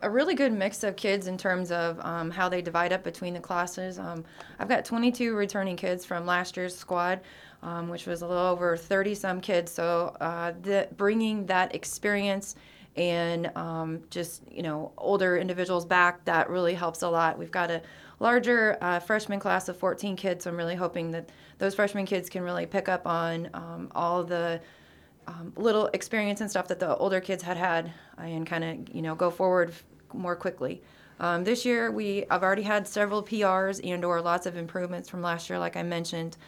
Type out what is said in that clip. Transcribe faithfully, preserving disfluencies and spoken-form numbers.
a really good mix of kids in terms of um, how they divide up between the classes. Um, I've got twenty-two returning kids from last year's squad, um, which was a little over thirty some kids. So uh, the, bringing that experience and um, just you know older individuals back, that really helps a lot. We've got a larger uh, freshman class of fourteen kids, so I'm really hoping that those freshman kids can really pick up on um, all the um, little experience and stuff that the older kids had had and kind of you know go forward more quickly. Um, this year we I've already had several P Rs and or lots of improvements from last year, like I mentioned.